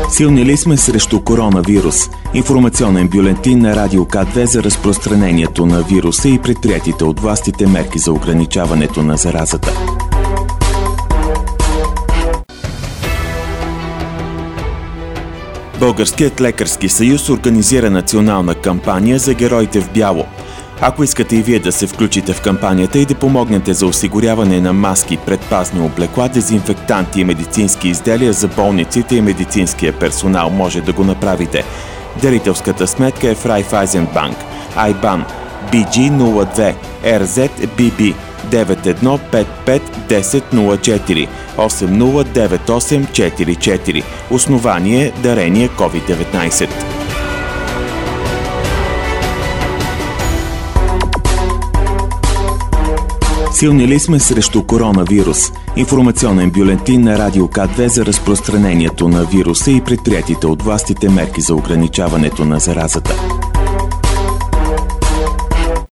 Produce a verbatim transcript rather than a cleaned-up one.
Силни ли сме срещу коронавирус? Информационен бюлетин на Радио К две за разпространението на вируса и предприятите от властите мерки за ограничаването на заразата. Българският лекарски съюз организира национална кампания за героите в бяло. Ако искате и вие да се включите в кампанията и да помогнете за осигуряване на маски, предпазни облекла, дезинфектанти и медицински изделия за болниците и медицинския персонал, може да го направите. Дарителската сметка е в Райфайзенбанк. Айбан Би Джи нула две Ер Зет Би Би девет едно пет пет десет нула четири осем нула девет осем четири четири. Основание дарение ковид деветнайсет. Силни ли сме срещу коронавирус? Информационен бюлетин на Радио К две за разпространението на вируса и предприятите от властите мерки за ограничаването на заразата.